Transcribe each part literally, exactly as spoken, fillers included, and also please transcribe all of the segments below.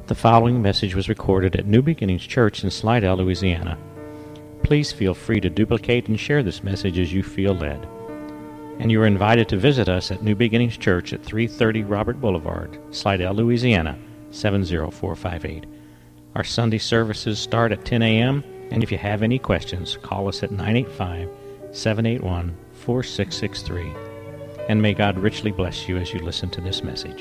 The following message was recorded at New Beginnings Church in Slidell, Louisiana. Please feel free to duplicate and share this message as you feel led. And you are invited to visit us at New Beginnings Church at three thirty Robert Boulevard, Slidell, Louisiana, seven zero four five eight. Our Sunday services start at ten a.m., and if you have any questions, call us at nine eight five, seven eight one, four six six three. And may God richly bless you as you listen to this message.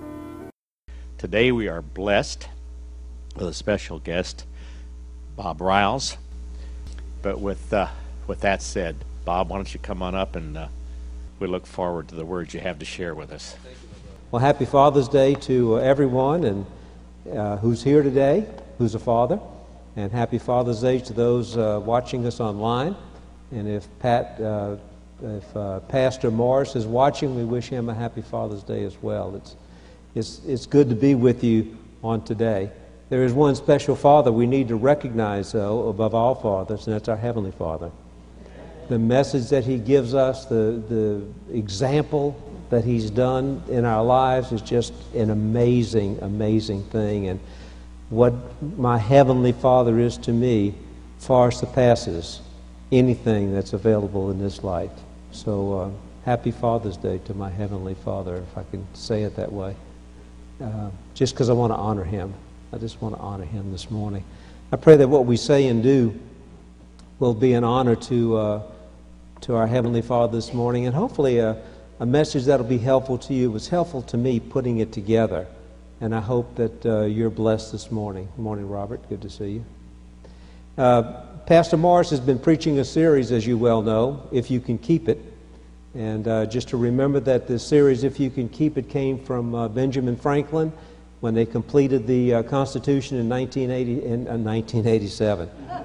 Today we are blessed with a special guest, Bob Riles. But with uh, with that said, Bob, why don't you come on up, and uh, we look forward to the words you have to share with us. Well, happy Father's Day to uh, everyone and uh, who's here today, who's a father, and happy Father's Day to those uh, watching us online. And if Pat, uh, if uh, Pastor Morris is watching, we wish him a happy Father's Day as well. It's It's, it's good to be with you on today. There is one special Father we need to recognize, though, above all fathers, and that's our Heavenly Father. The message that He gives us, the, the example that He's done in our lives is just an amazing, amazing thing. And what my Heavenly Father is to me far surpasses anything that's available in this life. So, uh, happy Father's Day to my Heavenly Father, if I can say it that way. Uh, just because I want to honor Him. I just want to honor Him this morning. I pray that what we say and do will be an honor to uh, to our Heavenly Father this morning, and hopefully a, a message that will be helpful to you. It was helpful to me putting it together, and I hope that uh, you're blessed this morning. Good morning, Robert. Good to see you. Uh, Pastor Morris has been preaching a series, as you well know, If You Can Keep It. And uh, just to remember that this series, If You Can Keep It, came from uh, Benjamin Franklin when they completed the uh, Constitution in nineteen eighty, in, uh, nineteen eighty-seven.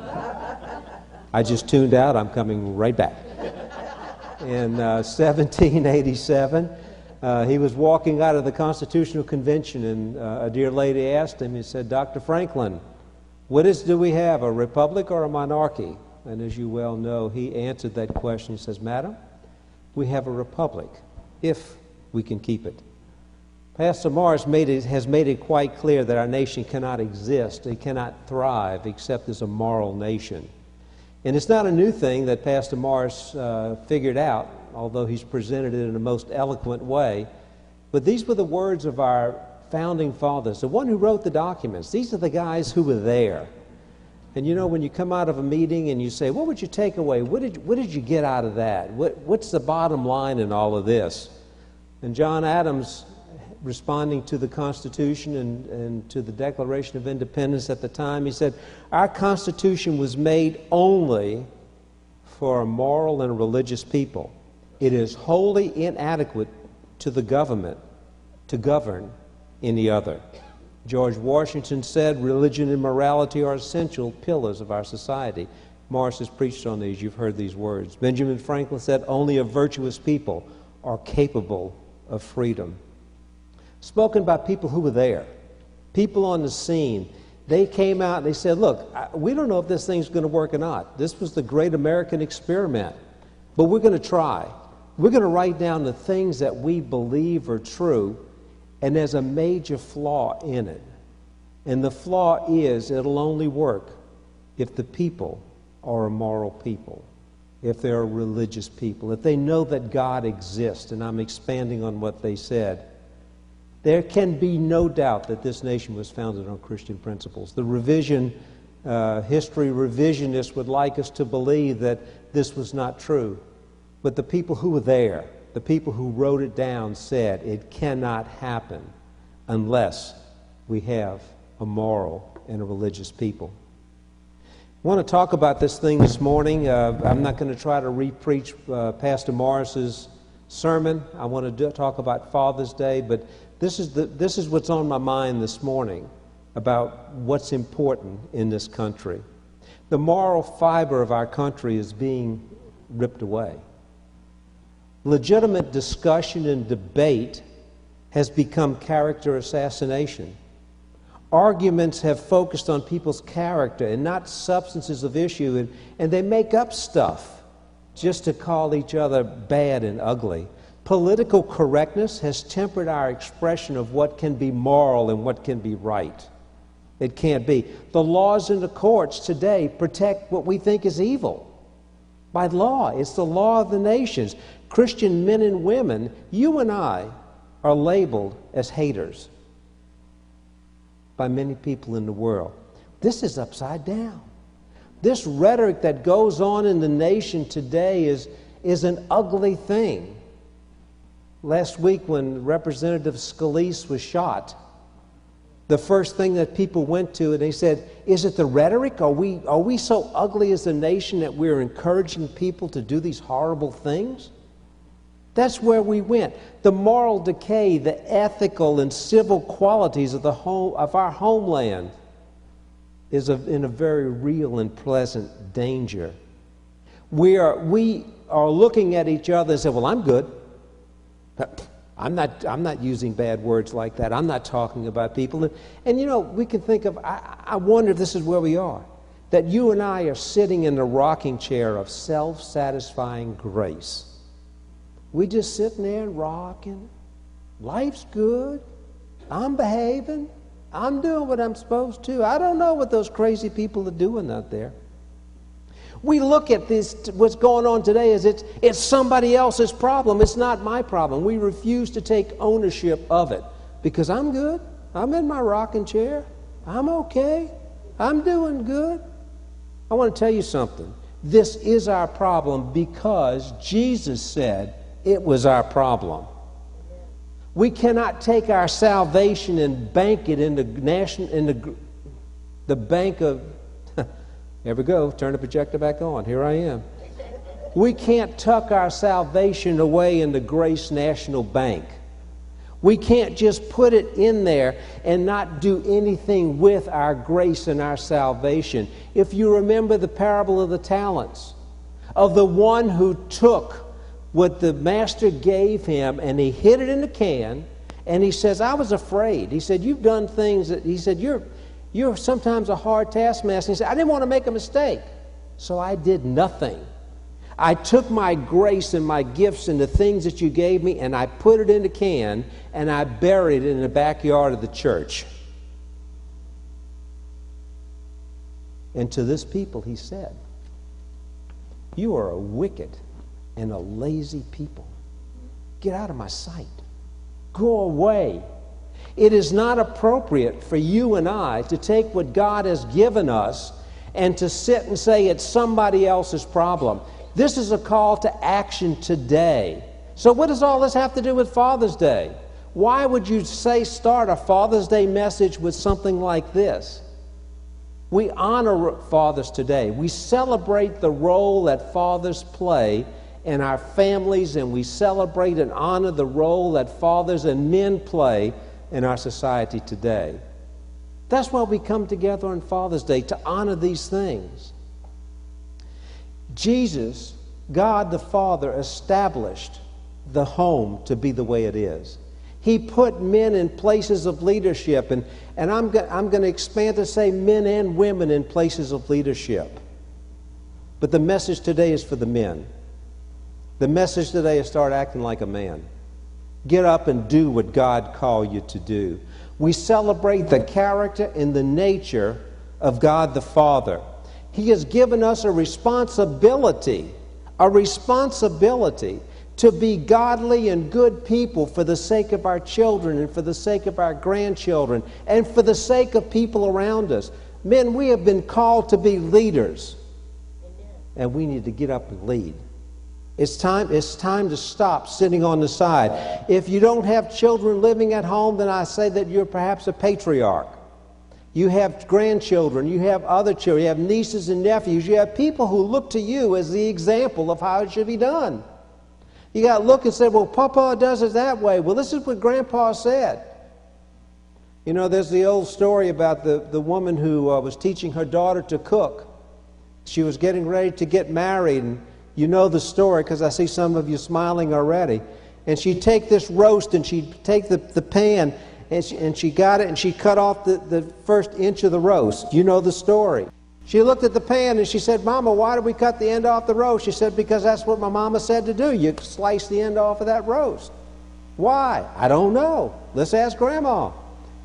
I just tuned out. I'm coming right back. In uh, seventeen eighty-seven, uh, he was walking out of the Constitutional Convention, and uh, a dear lady asked him, he said, "Doctor Franklin, what is do we have, a republic or a monarchy?" And as you well know, he answered that question. He says, "Madam, we have a republic, if we can keep it." Pastor Morris made it, has made it quite clear that our nation cannot exist, it cannot thrive, except as a moral nation. And it's not a new thing that Pastor Morris uh, figured out, although he's presented it in a most eloquent way. But these were the words of our founding fathers, the one who wrote the documents. These are the guys who were there. And you know, when you come out of a meeting and you say, what would you take away? What did, what did you get out of that? What, what's the bottom line in all of this? And John Adams, responding to the Constitution and, and to the Declaration of Independence at the time, he said, our Constitution was made only for a moral and a religious people. It is wholly inadequate to the government to govern any other. George Washington said religion and morality are essential pillars of our society. Morris has preached on these. You've heard these words. Benjamin Franklin said only a virtuous people are capable of freedom. Spoken by people who were there, people on the scene. They came out and they said, look, we don't know if this thing's going to work or not. This was the great American experiment, but we're going to try. We're going to write down the things that we believe are true, and there's a major flaw in it. And the flaw is it'll only work if the people are a moral people, if they're a religious people, if they know that God exists, and I'm expanding on what they said. There can be no doubt that this nation was founded on Christian principles. The revision, uh, history revisionists would like us to believe that this was not true. But the people who were there, the people who wrote it down, said it cannot happen unless we have a moral and a religious people. I want to talk about this thing this morning. Uh, I'm not going to try to re-preach uh, Pastor Morris's sermon. I want to do, talk about Father's Day, but this is the, this is what's on my mind this morning about what's important in this country. The moral fiber of our country is being ripped away. Legitimate discussion and debate has become character assassination. Arguments have focused on people's character and not substances of issue, and, and they make up stuff just to call each other bad and ugly. Political correctness has tempered our expression of what can be moral and what can be right. It can't be. The laws in the courts today protect what we think is evil. By law, it's the law of the nations. Christian men and women, you and I, are labeled as haters by many people in the world. This is upside down. This rhetoric that goes on in the nation today is, is an ugly thing. Last week when Representative Scalise was shot, the first thing that people went to, and they said, is it the rhetoric? Are we, are we so ugly as a nation that we're encouraging people to do these horrible things? That's where we went. The moral decay, the ethical and civil qualities of, the home, of our homeland is a, in a very real and pleasant danger. We are, we are looking at each other and say, well, I'm good. I'm not, I'm not using bad words like that. I'm not talking about people. And, and you know, we can think of, I, I wonder if this is where we are, that you and I are sitting in the rocking chair of self-satisfying grace. We just sitting there and rocking. Life's good. I'm behaving. I'm doing what I'm supposed to. I don't know what those crazy people are doing out there. We look at this, what's going on today as it's, it's somebody else's problem. It's not my problem. We refuse to take ownership of it because I'm good. I'm in my rocking chair. I'm okay. I'm doing good. I want to tell you something. This is our problem because Jesus said it was our problem. We cannot take our salvation and bank it in the national, in the, the bank of, there we go, turn the projector back on, here I am. We can't tuck our salvation away in the Grace National Bank. We can't just put it in there and not do anything with our grace and our salvation. If you remember the parable of the talents, of the one who took what the master gave him and he hid it in a can, and he says, I was afraid. He said, you've done things that, he said, you're, you're sometimes a hard taskmaster. He said, I didn't want to make a mistake, so I did nothing. I took my grace and my gifts and the things that you gave me, and I put it in a can, and I buried it in the backyard of the church. And to this people he said, you are a wicked and a lazy people. Get out of my sight. Go away. It is not appropriate for you and I to take what God has given us and to sit and say it's somebody else's problem. This is a call to action today. So what does all this have to do with Father's Day? Why would you say start a Father's Day message with something like this? We honor fathers today. We celebrate the role that fathers play in our families, and we celebrate and honor the role that fathers and men play in our society today. That's why we come together on Father's Day, to honor these things. Jesus, God the Father, established the home to be the way it is. He put men in places of leadership, and, and I'm, go- I'm going to expand to say men and women in places of leadership. But the message today is for the men. The message today is start acting like a man. Get up and do what God called you to do. We celebrate the character and the nature of God the Father. He has given us a responsibility, a responsibility to be godly and good people for the sake of our children and for the sake of our grandchildren and for the sake of people around us. Men, we have been called to be leaders, and we need to get up and lead. It's time, it's time to stop sitting on the side. If you don't have children living at home, then I say that you're perhaps a patriarch. You have grandchildren, you have other children, you have nieces and nephews, you have people who look to you as the example of how it should be done. You got to look and say, well, Papa does it that way. Well, this is what Grandpa said. You know, there's the old story about the, the woman who uh, was teaching her daughter to cook. She was getting ready to get married, and you know the story because I see some of you smiling already. And she'd take this roast and she'd take the, the pan and she, and she got it and she cut off the, the first inch of the roast. You know the story. She looked at the pan and she said, Mama, why did we cut the end off the roast? She said, because that's what my mama said to do. You slice the end off of that roast. Why? I don't know. Let's ask Grandma.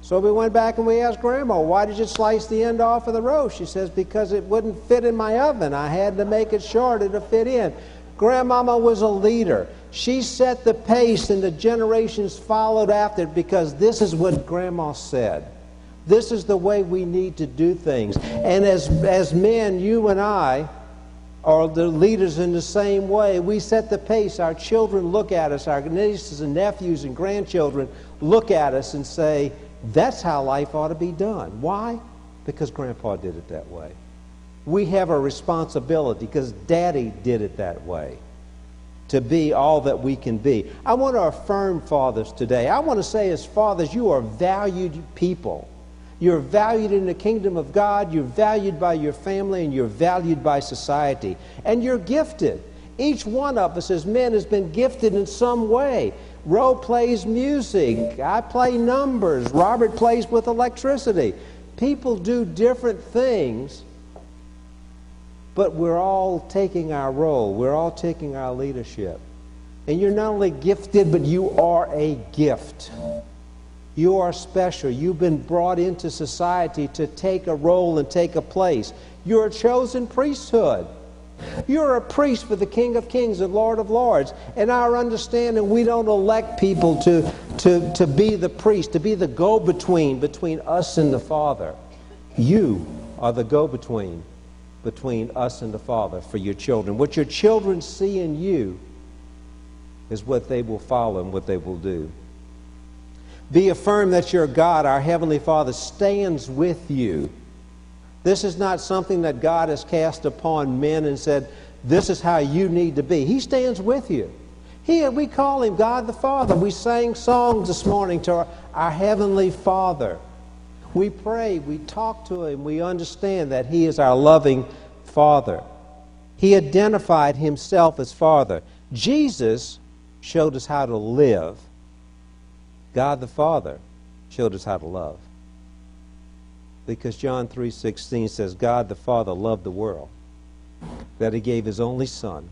So we went back and we asked Grandma, why did you slice the end off of the roast? She says, because it wouldn't fit in my oven. I had to make it shorter to fit in. Grandmama was a leader. She set the pace and the generations followed after it because this is what Grandma said. This is the way we need to do things. And as, as men, you and I are the leaders in the same way. We set the pace. Our children look at us. Our nieces and nephews and grandchildren look at us and say, that's how life ought to be done. Why? Because Grandpa did it that way. We have a responsibility because Daddy did it that way to be all that we can be. I want to affirm fathers today. I want to say as fathers, you are valued people. You're valued in the kingdom of God, you're valued by your family, and you're valued by society. And you're gifted. Each one of us as men has been gifted in some way. Ro plays music, I play numbers, Robert plays with electricity. People do different things, but we're all taking our role. We're all taking our leadership. And you're not only gifted, but you are a gift. You are special. You've been brought into society to take a role and take a place. You're a chosen priesthood. You're a priest for the King of Kings and Lord of Lords. In our understanding, we don't elect people to, to, to be the priest, to be the go-between between us and the Father. You are the go-between between us and the Father for your children. What your children see in you is what they will follow and what they will do. Be affirmed that your God, our Heavenly Father, stands with you. This is not something that God has cast upon men and said, this is how you need to be. He stands with you. He, we call Him God the Father. We sang songs this morning to our, our Heavenly Father. We pray, we talk to Him, we understand that He is our loving Father. He identified Himself as Father. Jesus showed us how to live. God the Father showed us how to love. Because John three sixteen says, God the Father loved the world, that He gave His only Son,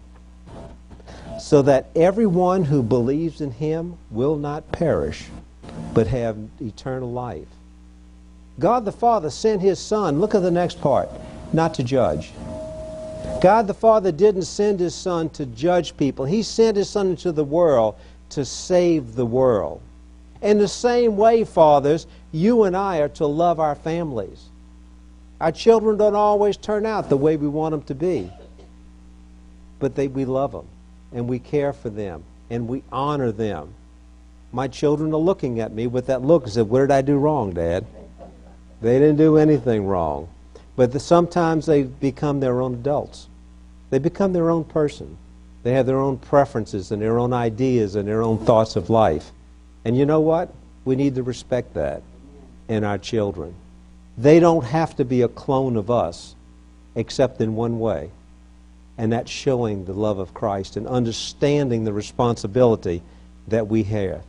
so that everyone who believes in Him will not perish, but have eternal life. God the Father sent His Son, look at the next part, not to judge. God the Father didn't send His Son to judge people. He sent His Son into the world to save the world. In the same way, fathers, you and I are to love our families. Our children don't always turn out the way we want them to be. But they, we love them, and we care for them, and we honor them. My children are looking at me with that look and said, what did I do wrong, Dad? They didn't do anything wrong. But the, sometimes they become their own adults. They become their own person. They have their own preferences and their own ideas and their own thoughts of life. And you know what? We need to respect that in our children. They don't have to be a clone of us, except in one way, and that's showing the love of Christ and understanding the responsibility that we have.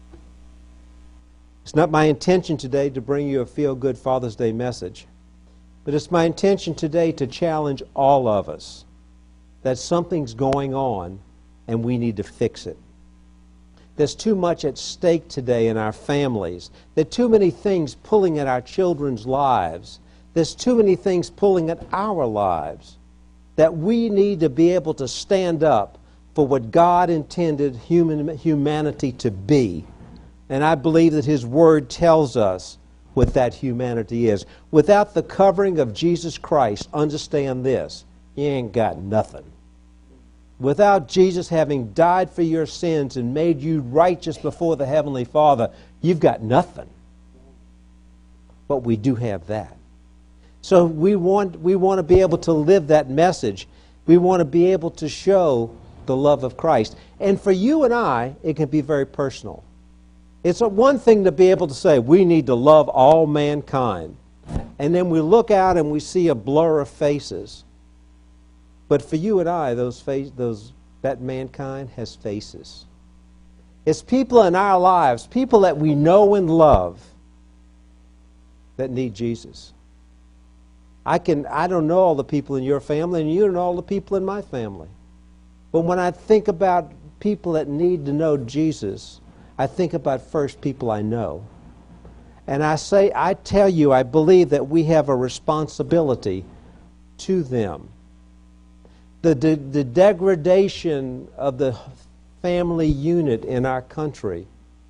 It's not my intention today to bring you a feel-good Father's Day message, but it's my intention today to challenge all of us that something's going on and we need to fix it. There's too much at stake today in our families. There are too many things pulling at our children's lives. There's too many things pulling at our lives that we need to be able to stand up for what God intended human, humanity to be. And I believe that His Word tells us what that humanity is. Without the covering of Jesus Christ, understand this, you ain't got nothing. Without Jesus having died for your sins and made you righteous before the Heavenly Father, you've got nothing. But we do have that. So we want, we want to be able to live that message. We want to be able to show the love of Christ. And for you and I, it can be very personal. It's a one thing to be able to say, we need to love all mankind. And then we look out and we see a blur of faces. But for you and I, those face, those that mankind has faces. It's people in our lives, people that we know and love, that need Jesus. I can I don't know all the people in your family, and you don't know all the people in my family. But when I think about people that need to know Jesus, I think about first people I know. And I say, I tell you, I believe that we have a responsibility to them. The, the, the degradation of the family unit in our country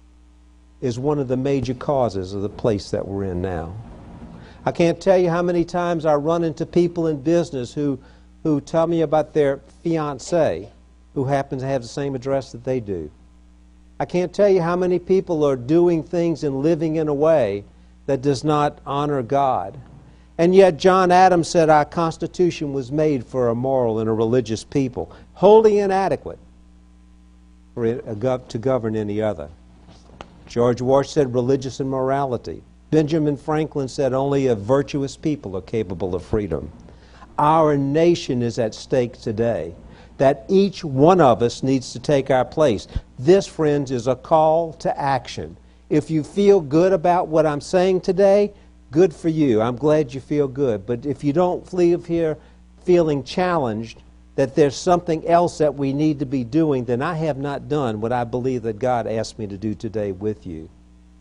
is one of the major causes of the place that we're in now. I can't tell you how many times I run into people in business who, who tell me about their fiancé who happens to have the same address that they do. I can't tell you how many people are doing things and living in a way that does not honor God. And yet John Adams said our Constitution was made for a moral and a religious people, wholly inadequate for it, uh, gov- to govern any other. George Wash said religious immorality. Benjamin Franklin said only a virtuous people are capable of freedom. Our nation is at stake today, that each one of us needs to take our place. This, friends, is a call to action. If you feel good about what I'm saying today, good for you. I'm glad you feel good. But if you don't leave here feeling challenged that there's something else that we need to be doing, then I have not done what I believe that God asked me to do today with you.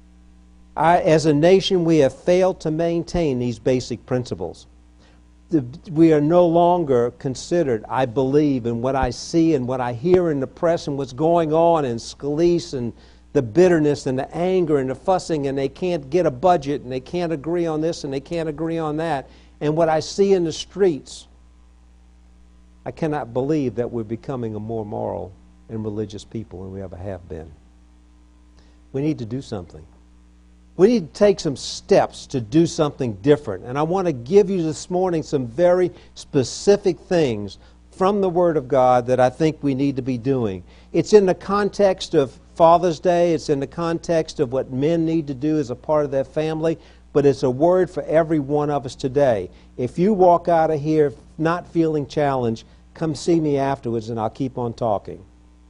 I, as a nation, we have failed to maintain these basic principles. The, we are no longer considered, I believe, in what I see and what I hear in the press and what's going on in Scalise and the bitterness and the anger and the fussing, and they can't get a budget and they can't agree on this and they can't agree on that. And what I see in the streets, I cannot believe that we're becoming a more moral and religious people than we ever have been. We need to do something. We need to take some steps to do something different. And I want to give you this morning some very specific things from the Word of God that I think we need to be doing. It's in the context of Father's Day. It's in the context of what men need to do as a part of their family. But it's a word for every one of us today. If you walk out of here not feeling challenged, come see me afterwards and I'll keep on talking.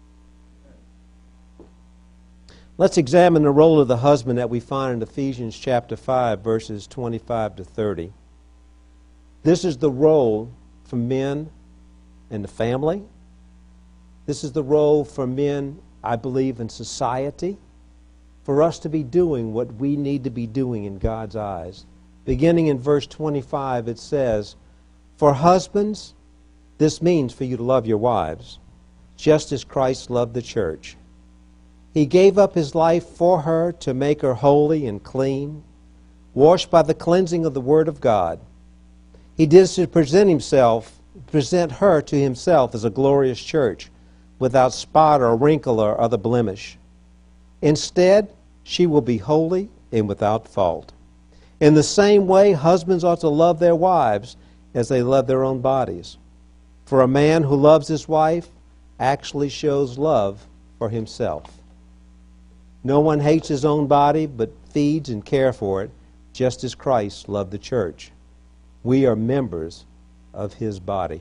Let's examine the role of the husband that we find in Ephesians chapter five, verses twenty-five to thirty. This is the role for men in the family. This is the role for men, I believe, in society, for us to be doing what we need to be doing in God's eyes. Beginning in verse twenty-five, it says, "For husbands, this means for you to love your wives, just as Christ loved the church. He gave up his life for her to make her holy and clean, washed by the cleansing of the Word of God. He did this to present himself, present her to himself as a glorious church, without spot or wrinkle or other blemish. Instead, she will be holy and without fault. In the same way, husbands ought to love their wives as they love their own bodies. For a man who loves his wife actually shows love for himself. No one hates his own body, but feeds and cares for it, just as Christ loved the church. We are members of his body."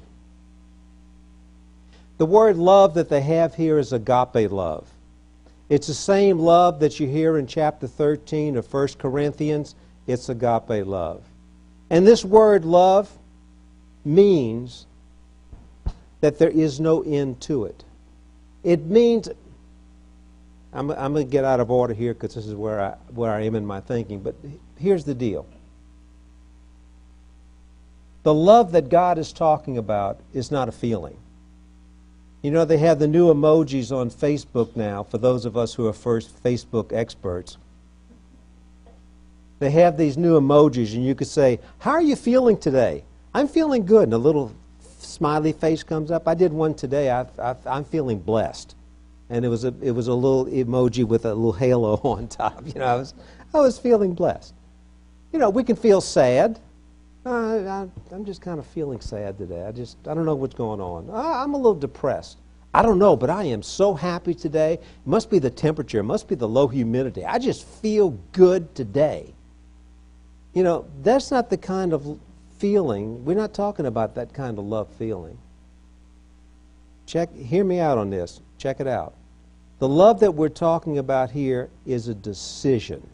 The word love that they have here is agape love. It's the same love that you hear in chapter thirteen of First Corinthians. It's agape love. And this word love means that there is no end to it. It means... I'm, I'm going to get out of order here because this is where I, where I am in my thinking. But here's the deal. The love that God is talking about is not a feeling. You know, they have the new emojis on Facebook now, for those of us who are first Facebook experts. They have these new emojis, and you could say, "How are you feeling today?" "I'm feeling good," and a little smiley face comes up. I did one today. I, I, I'm feeling blessed. And it was a it was a little emoji with a little halo on top. You know, I was I was feeling blessed. You know, we can feel sad. Uh, I, I'm just kind of feeling sad today. I just I don't know what's going on. I, I'm a little depressed. I don't know, but I am so happy today. It must be the temperature. It must be the low humidity. I just feel good today. You know, that's not the kind of feeling. We're not talking about that kind of love feeling. Check. Hear me out on this. Check it out. The love that we're talking about here is a decision.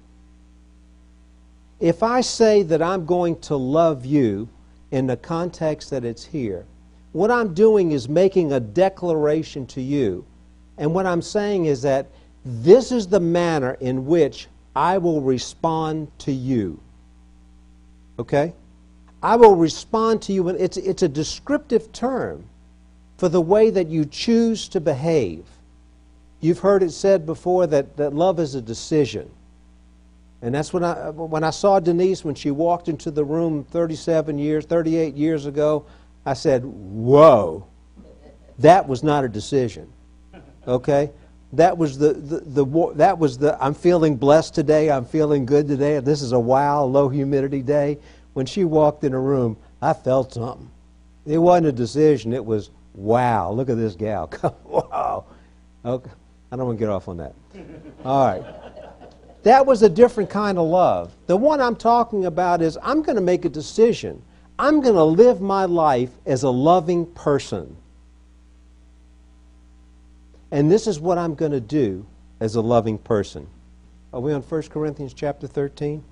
If I say that I'm going to love you in the context that it's here, what I'm doing is making a declaration to you. And what I'm saying is that this is the manner in which I will respond to you. Okay? I will respond to you. It's, it's a descriptive term for the way that you choose to behave. You've heard it said before that, that love is a decision. And that's when I, when I saw Denise when she walked into the room thirty-seven years, thirty-eight years ago, I said, whoa, that was not a decision. Okay? That was the, the, the, that was the, I'm feeling blessed today, I'm feeling good today, this is a wow, low humidity day. When she walked in the room, I felt something. It wasn't a decision, it was, wow, look at this gal. Wow. Okay. I don't want to get off on that. All right. That was a different kind of love. The one I'm talking about is I'm going to make a decision. I'm going to live my life as a loving person. And this is what I'm going to do as a loving person. Are we on First Corinthians chapter thirteen?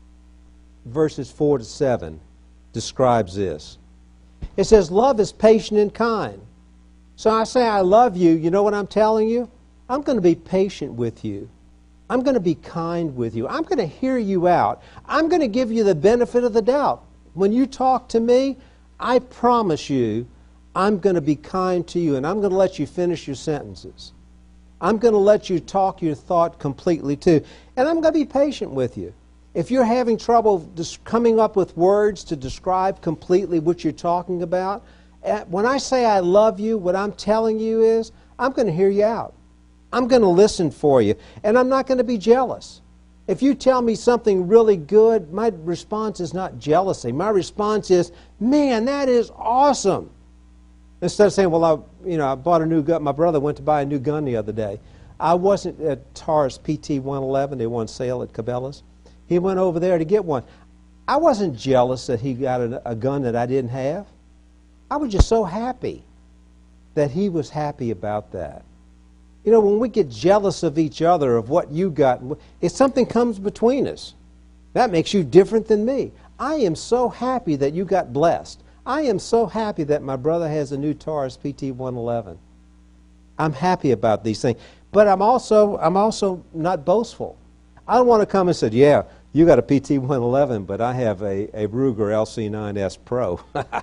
Verses four to seven describes this. It says, love is patient and kind. So I say I love you, you know what I'm telling you? I'm going to be patient with you. I'm going to be kind with you. I'm going to hear you out. I'm going to give you the benefit of the doubt. When you talk to me, I promise you, I'm going to be kind to you, and I'm going to let you finish your sentences. I'm going to let you talk your thought completely too. And I'm going to be patient with you. If you're having trouble just coming up with words to describe completely what you're talking about, when I say I love you, what I'm telling you is, I'm going to hear you out. I'm going to listen for you, and I'm not going to be jealous. If you tell me something really good, my response is not jealousy. My response is, man, that is awesome. Instead of saying, well, I, you know, I bought a new gun. My brother went to buy a new gun the other day. I wasn't at Taurus P T one eleven. They were on sale at Cabela's. He went over there to get one. I wasn't jealous that he got a, a gun that I didn't have. I was just so happy that he was happy about that. You know, when we get jealous of each other, of what you got, if something comes between us, that makes you different than me. I am so happy that you got blessed. I am so happy that my brother has a new Taurus P T one eleven. I'm happy about these things. But I'm also, I'm also not boastful. I don't want to come and say, yeah, you got a P T one eleven, but I have a, a Ruger L C nine S Pro.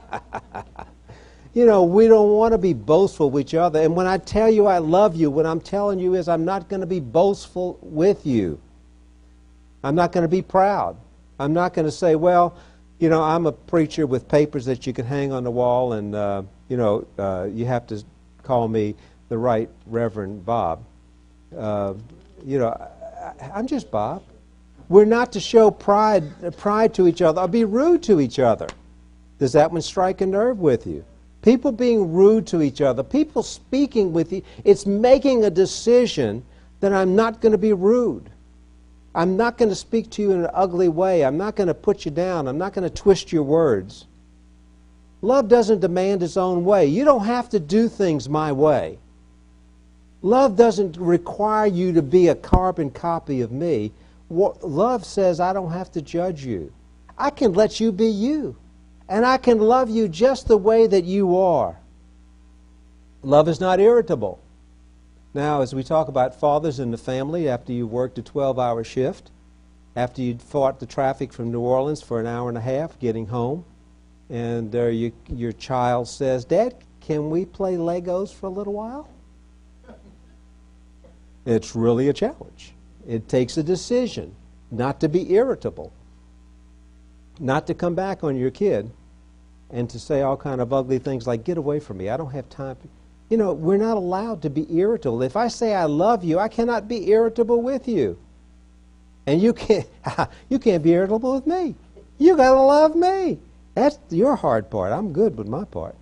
You know, we don't want to be boastful with each other. And when I tell you I love you, what I'm telling you is I'm not going to be boastful with you. I'm not going to be proud. I'm not going to say, well, you know, I'm a preacher with papers that you can hang on the wall, and, uh, you know, uh, you have to call me the Right Reverend Bob. Uh, you know, I, I'm just Bob. We're not to show pride, pride to each other or be rude to each other. Does that one strike a nerve with you? People being rude to each other, people speaking with you, it's making a decision that I'm not going to be rude. I'm not going to speak to you in an ugly way. I'm not going to put you down. I'm not going to twist your words. Love doesn't demand its own way. You don't have to do things my way. Love doesn't require you to be a carbon copy of me. Love says I don't have to judge you. I can let you be you. And I can love you just the way that you are. Love is not irritable. Now, as we talk about fathers in the family, after you worked a twelve-hour shift, after you fought the traffic from New Orleans for an hour and a half getting home, and uh, you, your child says, Dad, can we play Legos for a little while? It's really a challenge. It takes a decision not to be irritable, not to come back on your kid and to say all kind of ugly things like, get away from me, I don't have time. You know, we're not allowed to be irritable. If I say I love you, I cannot be irritable with you. And you can't, you can't be irritable with me. You got to love me. That's your hard part. I'm good with my part.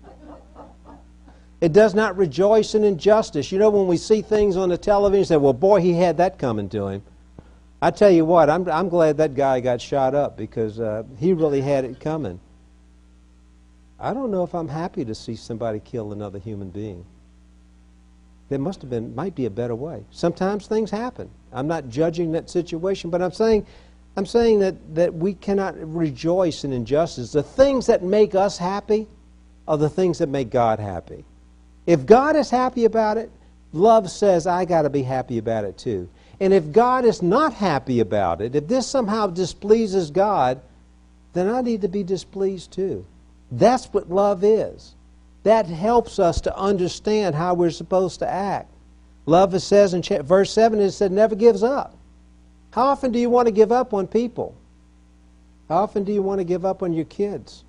It does not rejoice in injustice. You know, when we see things on the television, you say, well, boy, he had that coming to him. I tell you what, I'm, I'm glad that guy got shot up because uh, he really had it coming. I don't know if I'm happy to see somebody kill another human being. There must have been, might be a better way. Sometimes things happen. I'm not judging that situation, but I'm saying, I'm saying that, that we cannot rejoice in injustice. The things that make us happy are the things that make God happy. If God is happy about it, love says I got to be happy about it too. And if God is not happy about it, if this somehow displeases God, then I need to be displeased too. That's what love is. That helps us to understand how we're supposed to act. Love, it says in verse seven, it said, never gives up. How often do you want to give up on people? How often do you want to give up on your kids?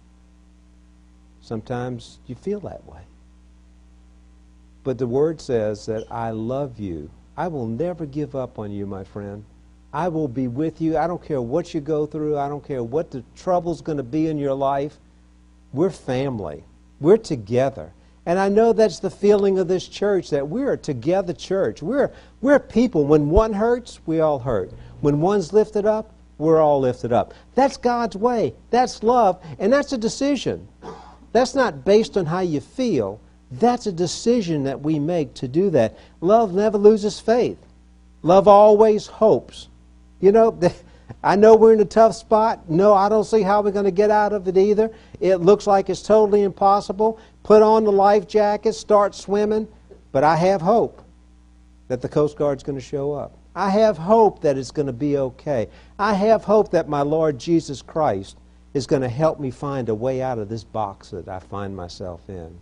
Sometimes you feel that way. But the Word says that I love you. I will never give up on you, my friend. I will be with you. I don't care what you go through. I don't care what the trouble's going to be in your life. We're family. We're together. And I know that's the feeling of this church, that we're a together church. We're, we're people. When one hurts, we all hurt. When one's lifted up, we're all lifted up. That's God's way. That's love. And that's a decision. That's not based on how you feel. That's a decision that we make to do that. Love never loses faith. Love always hopes. You know, I know we're in a tough spot. No, I don't see how we're going to get out of it either. It looks like it's totally impossible. Put on the life jacket, start swimming. But I have hope that the Coast Guard's going to show up. I have hope that it's going to be okay. I have hope that my Lord Jesus Christ is going to help me find a way out of this box that I find myself in.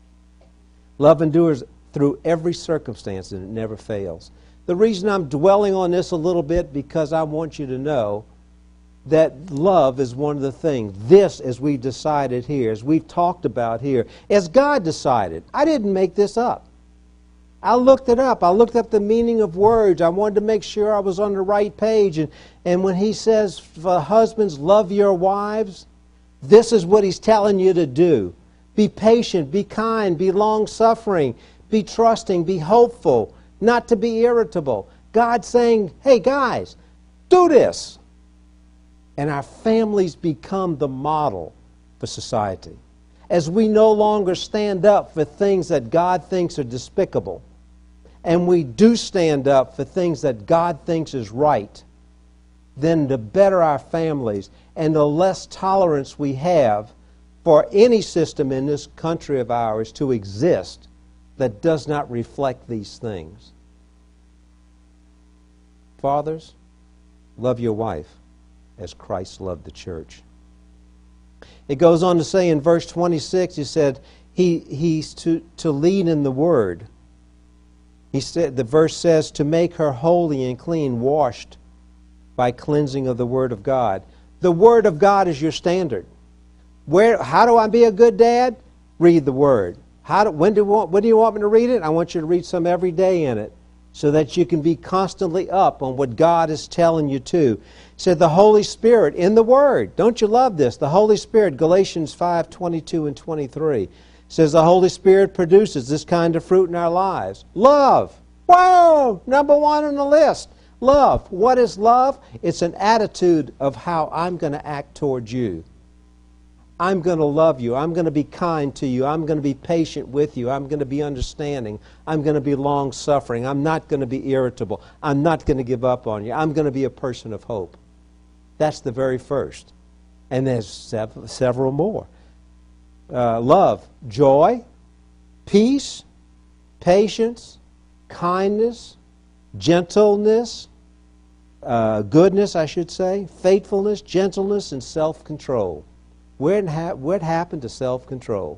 Love endures through every circumstance, and it never fails. The reason I'm dwelling on this a little bit, because I want you to know that love is one of the things. This, as we decided here, as we've talked about here, as God decided. I didn't make this up. I looked it up. I looked up the meaning of words. I wanted to make sure I was on the right page. And, and when he says, for husbands, love your wives, this is what he's telling you to do. Be patient, be kind, be long-suffering, be trusting, be hopeful, not to be irritable. God's saying, hey guys, do this. And our families become the model for society. As we no longer stand up for things that God thinks are despicable, and we do stand up for things that God thinks is right, then the better our families and the less tolerance we have for any system in this country of ours to exist that does not reflect these things. Fathers, love your wife as Christ loved the church. It goes on to say in verse twenty-six, he said, he, he's to, to lead in the word. He said, the verse says, to make her holy and clean, washed by cleansing of the word of God. The word of God is your standard. Where? How do I be a good dad? Read the Word. How do, when, do you want, when do you want me to read it? I want you to read some every day in it so that you can be constantly up on what God is telling you to. It said the Holy Spirit in the Word. Don't you love this? The Holy Spirit, Galatians five, twenty-two and twenty-three, says the Holy Spirit produces this kind of fruit in our lives. Love. Whoa! Number one on the list. Love. What is love? It's an attitude of how I'm going to act towards you. I'm going to love you. I'm going to be kind to you. I'm going to be patient with you. I'm going to be understanding. I'm going to be long-suffering. I'm not going to be irritable. I'm not going to give up on you. I'm going to be a person of hope. That's the very first. And there's sev- several more. Uh, love, joy, peace, patience, kindness, gentleness, uh, goodness, I should say, faithfulness, gentleness, and self-control. What happened to self-control?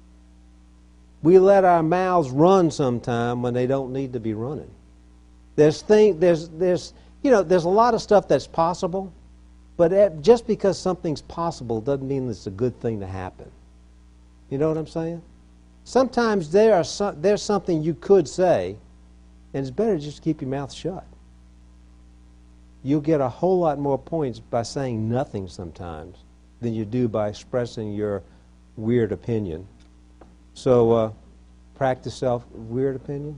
We let our mouths run sometime when they don't need to be running. There's thing, there's, there's, you know, there's a lot of stuff that's possible, but just because something's possible doesn't mean it's a good thing to happen. You know what I'm saying? Sometimes there are some, there's something you could say, and it's better just to keep your mouth shut. You'll get a whole lot more points by saying nothing sometimes than you do by expressing your weird opinion. So, uh, practice self weird opinion.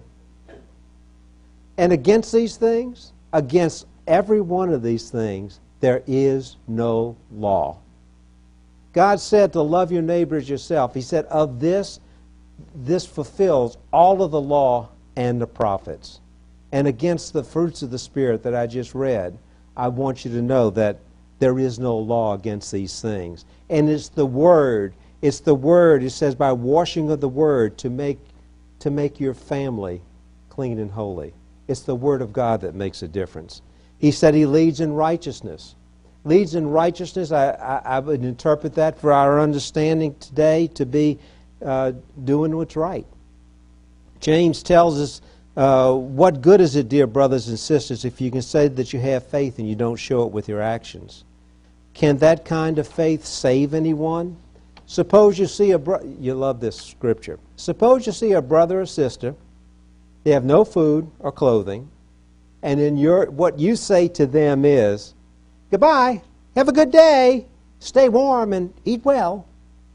And against these things, against every one of these things, there is no law. God said to love your neighbor as yourself. He said, of this, this fulfills all of the law and the prophets. And against the fruits of the Spirit that I just read, I want you to know that there is no law against these things. And it's the Word. It's the Word. It says by washing of the Word to make, to make your family clean and holy. It's the Word of God that makes a difference. He said he leads in righteousness. Leads in righteousness, I, I, I would interpret that for our understanding today to be uh, doing what's right. James tells us, uh, what good is it, dear brothers and sisters, if you can say that you have faith and you don't show it with your actions? Can that kind of faith save anyone? Suppose you see a bro- you love this scripture. Suppose you see a brother or sister, they have no food or clothing, and in your what you say to them is, goodbye, have a good day, stay warm and eat well.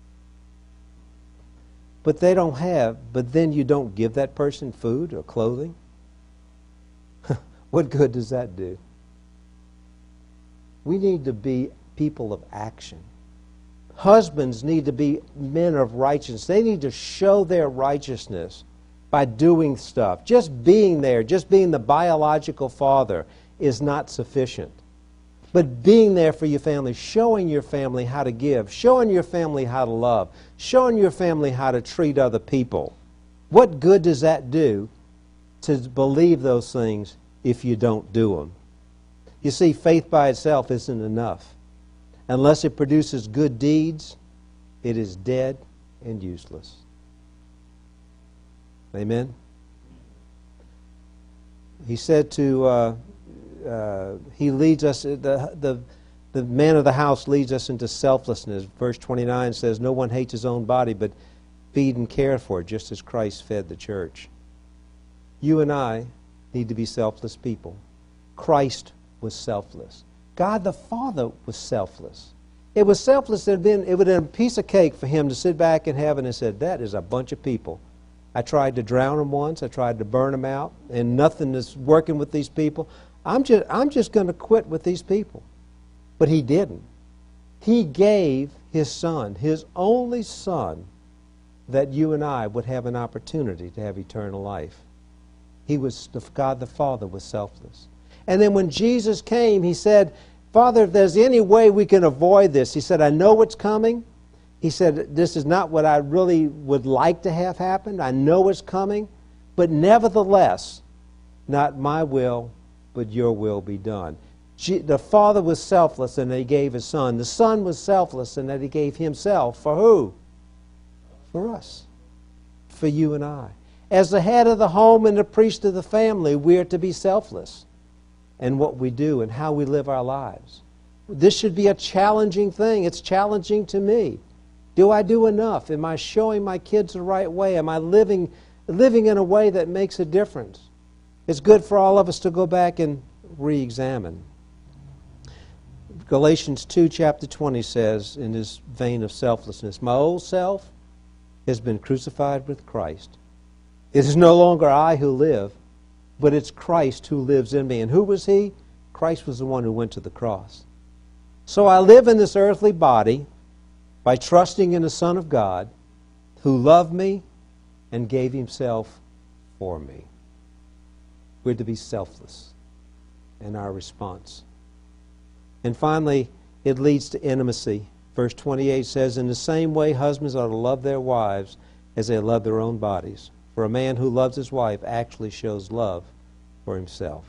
But they don't have, but then you don't give that person food or clothing? What good does that do? We need to be people of action. Husbands need to be men of righteousness. They need to show their righteousness by doing stuff. Just being there, just being the biological father is not sufficient. But being there for your family, showing your family how to give, showing your family how to love, showing your family how to treat other people. What good does that do to believe those things if you don't do them? You see, faith by itself isn't enough. Unless it produces good deeds, it is dead and useless. Amen? He said to, uh, uh, he leads us, the, the, the man of the house leads us into selflessness. Verse twenty-nine says, no one hates his own body, but feed and care for it, just as Christ fed the church. You and I need to be selfless people. Christ was selfless. God the Father was selfless. It was selfless. It would have been, it would have been a piece of cake for him to sit back in heaven and say, that is a bunch of people. I tried to drown them once. I tried to burn them out, and nothing is working with these people. I'm just, I'm just going to quit with these people. But he didn't. He gave his Son, his only Son, that you and I would have an opportunity to have eternal life. He was, God the Father was selfless. And then when Jesus came, he said, Father, if there's any way we can avoid this, he said, I know what's coming. He said, this is not what I really would like to have happen. I know it's coming. But nevertheless, not my will, but your will be done. The Father was selfless in that he gave his Son. The Son was selfless in that he gave himself. For who? For us. For you and I. As the head of the home and the priest of the family, we are to be selfless in what we do and how we live our lives. This should be a challenging thing. It's challenging to me. Do I do enough? Am I showing my kids the right way? Am I living, living in a way that makes a difference? It's good for all of us to go back and re-examine. Galatians two, chapter twenty says, in this vein of selflessness, my old self has been crucified with Christ. It is no longer I who live, but it's Christ who lives in me. And who was he? Christ was the one who went to the cross. So I live in this earthly body by trusting in the Son of God who loved me and gave himself for me. We're to be selfless in our response. And finally, it leads to intimacy. Verse twenty-eight says, in the same way, husbands ought to love their wives as they love their own bodies. For a man who loves his wife actually shows love for himself.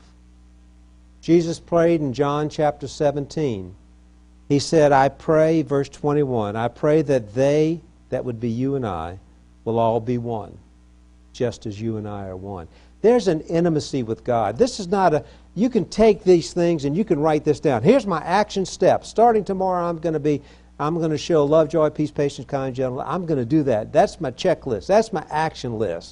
Jesus prayed in John chapter seventeen. He said, I pray, verse twenty-one, I pray that they, that would be you and I, will all be one, just as you and I are one. There's an intimacy with God. This is not a, you can take these things and you can write this down. Here's my action steps. Starting tomorrow, I'm going to be, I'm going to show love, joy, peace, patience, kindness, gentleness. I'm going to do that. That's my checklist. That's my action list.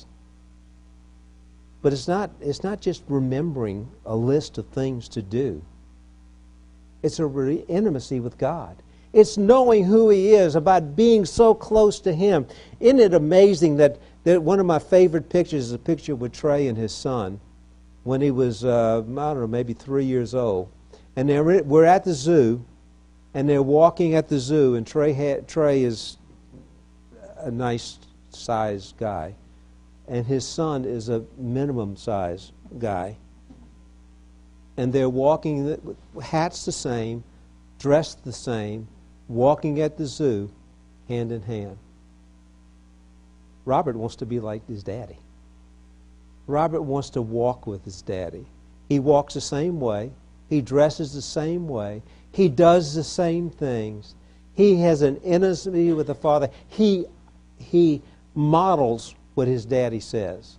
But it's not, it's not just remembering a list of things to do. It's a re- intimacy with God. It's knowing who he is, about being so close to him. Isn't it amazing that, that one of my favorite pictures is a picture with Trey and his son when he was, uh, I don't know, maybe three years old. And they're, we're at the zoo, and they're walking at the zoo, and Trey, ha- Trey is a nice-sized guy, and his son is a minimum-sized guy. And they're walking, hats the same, dressed the same, walking at the zoo, hand in hand. Robert wants to be like his daddy. Robert wants to walk with his daddy. He walks the same way. He dresses the same way. He does the same things. He has an intimacy with the Father. He, he models what his daddy says.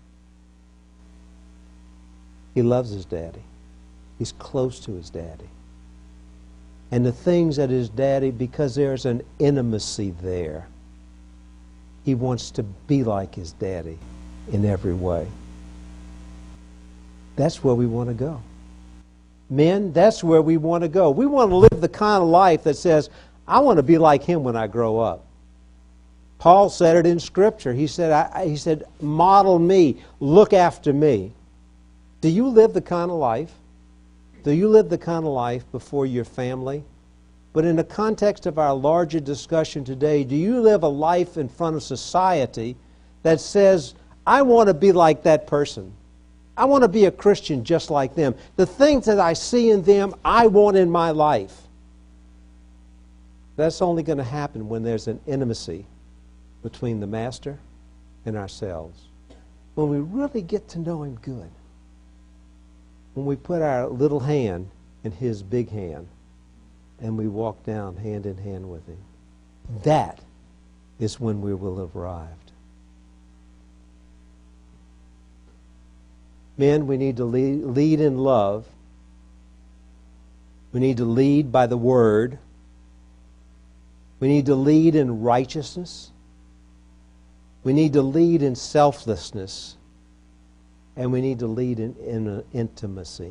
He loves his daddy. He's close to his daddy. And the things that his daddy, because there's an intimacy there, he wants to be like his daddy in every way. That's where we want to go. Men, that's where we want to go. We want to live the kind of life that says, I want to be like him when I grow up. Paul said it in Scripture. He said, I, he said, model me, look after me. Do you live the kind of life? Do you live the kind of life before your family? But in the context of our larger discussion today, do you live a life in front of society that says, I want to be like that person? I want to be a Christian just like them. The things that I see in them, I want in my life. That's only going to happen when there's an intimacy between the Master and ourselves. When we really get to know Him good. When we put our little hand in His big hand and we walk down hand in hand with Him. That is when we will have arrived. Men, we need to lead, lead in love. We need to lead by the Word. We need to lead in righteousness. We need to lead in selflessness. And we need to lead in, in intimacy.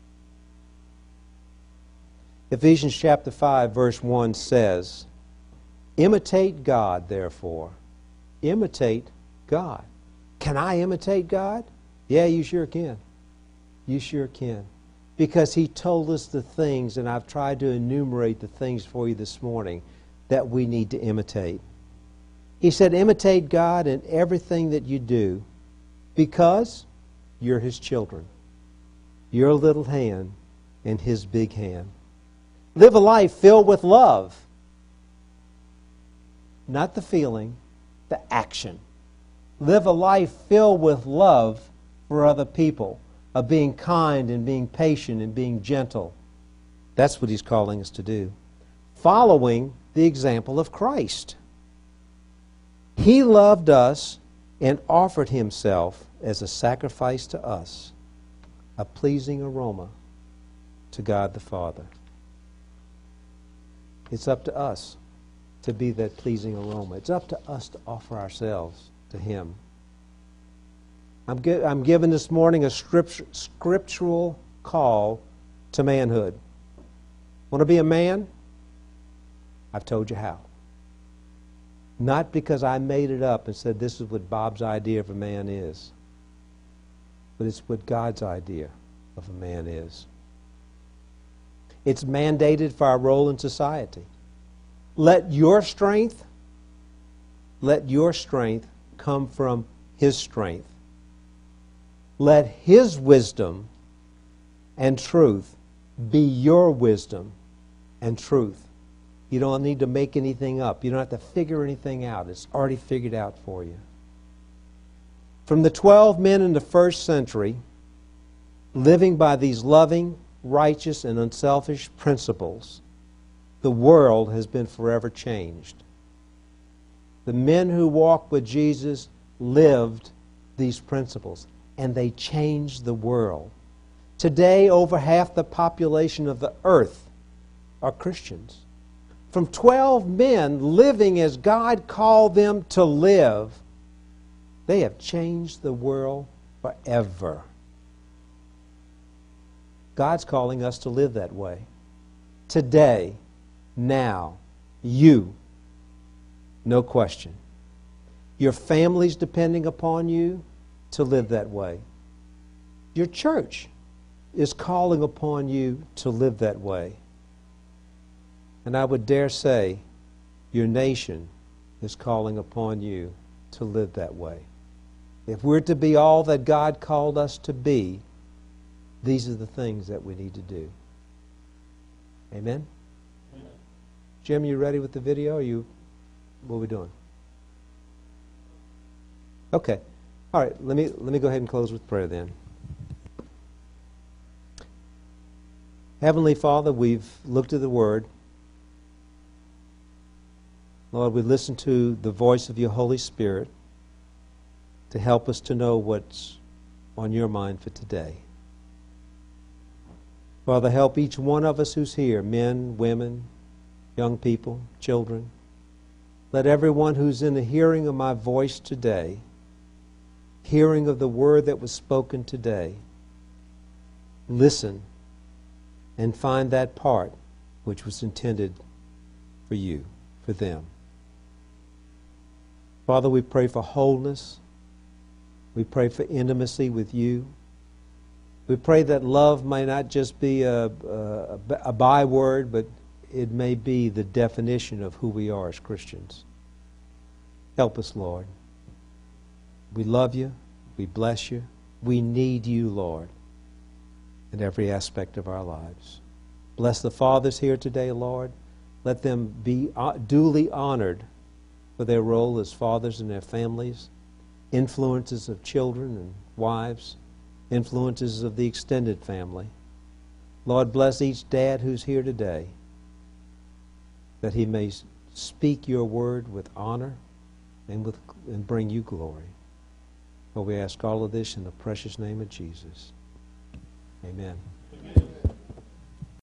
Ephesians chapter five, verse one says, imitate God, therefore. Imitate God. Can I imitate God? Yeah, you sure can. You sure can. Because He told us the things, and I've tried to enumerate the things for you this morning, that we need to imitate. He said, imitate God in everything that you do, because you're His children. Your little hand in His big hand. Live a life filled with love. Not the feeling, the action. Live a life filled with love for other people, of being kind and being patient and being gentle. That's what He's calling us to do. Following the example of Christ. He loved us and offered Himself as a sacrifice to us, a pleasing aroma to God the Father. It's up to us to be that pleasing aroma. It's up to us to offer ourselves to Him. I'm, gi- I'm given this morning a scripture, scriptural call to manhood. Want to be a man? I've told you how. Not because I made it up and said this is what Bob's idea of a man is, but it's what God's idea of a man is. It's mandated for our role in society. Let your strength, let your strength come from His strength. Let His wisdom and truth be your wisdom and truth. You don't need to make anything up. You don't have to figure anything out. It's already figured out for you. From the twelve men in the first century, living by these loving, righteous, and unselfish principles, the world has been forever changed. The men who walked with Jesus lived these principles, and they changed the world. Today, over half the population of the earth are Christians. From twelve men living as God called them to live, they have changed the world forever. God's calling us to live that way. Today, now, you, no question. Your family's depending upon you to live that way. Your church is calling upon you to live that way. And I would dare say, your nation is calling upon you to live that way. If we're to be all that God called us to be, these are the things that we need to do. Amen? Amen. Jim, you ready with the video? Are you, what are we doing? Okay. All right, let me, let me go ahead and close with prayer then. Heavenly Father, we've looked at the Word. Lord, we listen to the voice of your Holy Spirit to help us to know what's on your mind for today. Father, help each one of us who's here, men, women, young people, children. Let everyone who's in the hearing of my voice today, hearing of the word that was spoken today, listen and find that part which was intended for you, for them. Father, we pray for wholeness. We pray for intimacy with you. We pray that love may not just be a, a, a byword, but it may be the definition of who we are as Christians. Help us, Lord. We love you. We bless you. We need you, Lord, in every aspect of our lives. Bless the fathers here today, Lord. Let them be duly honored for their role as fathers in their families, influences of children and wives, influences of the extended family. Lord, bless each dad who's here today, that he may speak your word with honor and, with, and bring you glory. For we ask all of this in the precious name of Jesus. Amen.